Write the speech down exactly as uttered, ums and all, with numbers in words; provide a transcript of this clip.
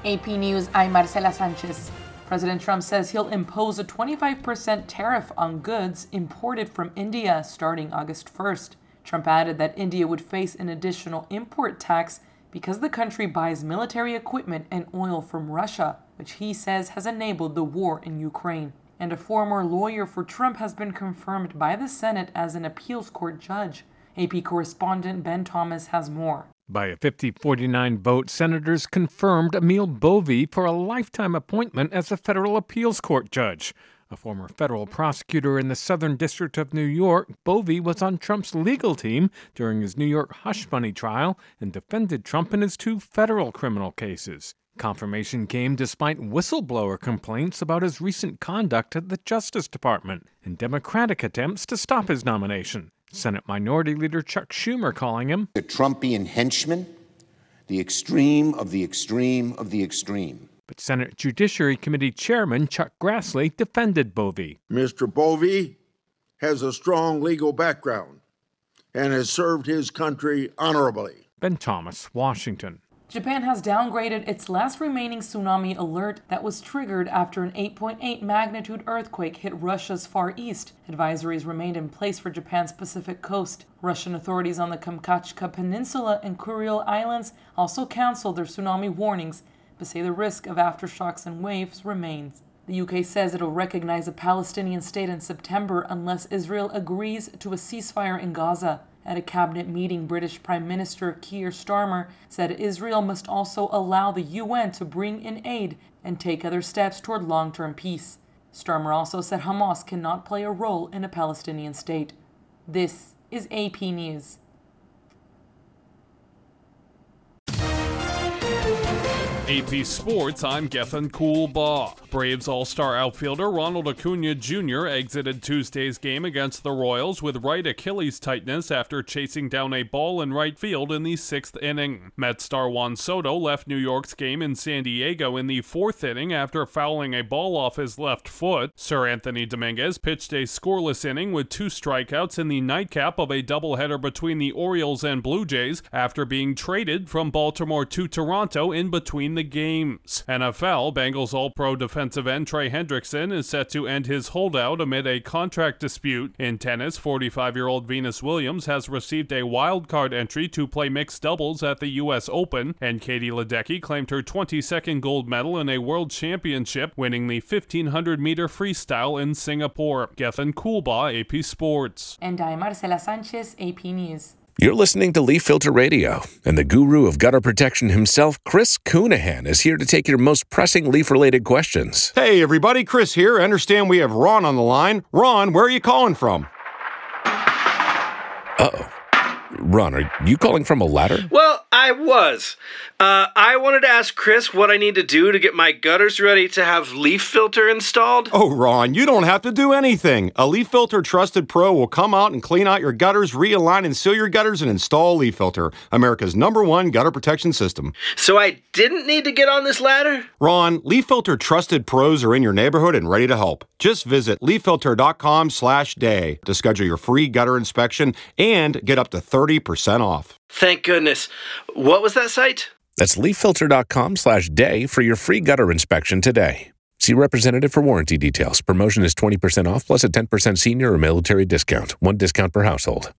A P News, I'm Marcela Sanchez. President Trump says he'll impose a twenty-five percent tariff on goods imported from India starting August first. Trump added that India would face an additional import tax because the country buys military equipment and oil from Russia, which he says has enabled the war in Ukraine. And a former lawyer for Trump has been confirmed by the Senate as an appeals court judge. A P correspondent Ben Thomas has more. By a fifty forty-nine vote, senators confirmed Emil Bovee for a lifetime appointment as a federal appeals court judge. A former federal prosecutor in the Southern District of New York, Bovee was on Trump's legal team during his New York hush money trial and defended Trump in his two federal criminal cases. Confirmation came despite whistleblower complaints about his recent conduct at the Justice Department and Democratic attempts to stop his nomination. Senate Minority Leader Chuck Schumer calling him a Trumpian henchman, the extreme of the extreme of the extreme. But Senate Judiciary Committee Chairman Chuck Grassley defended Bovee. Mister Bovee has a strong legal background and has served his country honorably. Ben Thomas, Washington. Japan has downgraded its last remaining tsunami alert that was triggered after an eight point eight magnitude earthquake hit Russia's Far East. Advisories remained in place for Japan's Pacific coast. Russian authorities on the Kamchatka Peninsula and Kuril Islands also canceled their tsunami warnings, but say the risk of aftershocks and waves remains. The U K says it'll recognize a Palestinian state in September unless Israel agrees to a ceasefire in Gaza. At a cabinet meeting, British Prime Minister Keir Starmer said Israel must also allow the U N to bring in aid and take other steps toward long-term peace. Starmer also said Hamas cannot play a role in a Palestinian state. This is A P News. A P Sports, I'm Gethin Coolbaugh. Braves All-Star outfielder Ronald Acuna Junior exited Tuesday's game against the Royals with right Achilles tightness after chasing down a ball in right field in the sixth inning. Met star Juan Soto left New York's game in San Diego in the fourth inning after fouling a ball off his left foot. Sir Anthony Dominguez pitched a scoreless inning with two strikeouts in the nightcap of a doubleheader between the Orioles and Blue Jays after being traded from Baltimore to Toronto in between the games. N F L, Bengals All-Pro defensive end Trey Hendrickson is set to end his holdout amid a contract dispute. In tennis, forty-five-year-old Venus Williams has received a wild card entry to play mixed doubles at the U S Open, and Katie Ledecky claimed her twenty-second gold medal in a world championship, winning the fifteen hundred meter freestyle in Singapore. Gethin Coolbaugh, A P Sports. And I'm Marcela Sanchez, A P News. You're listening to Leaf Filter Radio, and the guru of gutter protection himself, Chris Coonahan, is here to take your most pressing leaf-related questions. Hey, everybody, Chris here. I understand we have Ron on the line. Ron, where are you calling from? Uh-oh. Ron, are you calling from a ladder? Well, I was. Uh, I wanted to ask Chris what I need to do to get my gutters ready to have Leaf Filter installed. Oh, Ron, you don't have to do anything. A Leaf Filter Trusted Pro will come out and clean out your gutters, realign and seal your gutters, and install Leaf Filter, America's number one gutter protection system. So I didn't need to get on this ladder? Ron, Leaf Filter Trusted Pros are in your neighborhood and ready to help. Just visit leaffilter.com slash day to schedule your free gutter inspection and get up to thirty percent off. Thank goodness. What was that site? That's leaffilter.com slash day for your free gutter inspection today. See representative for warranty details. Promotion is twenty percent off plus a ten percent senior or military discount. One discount per household.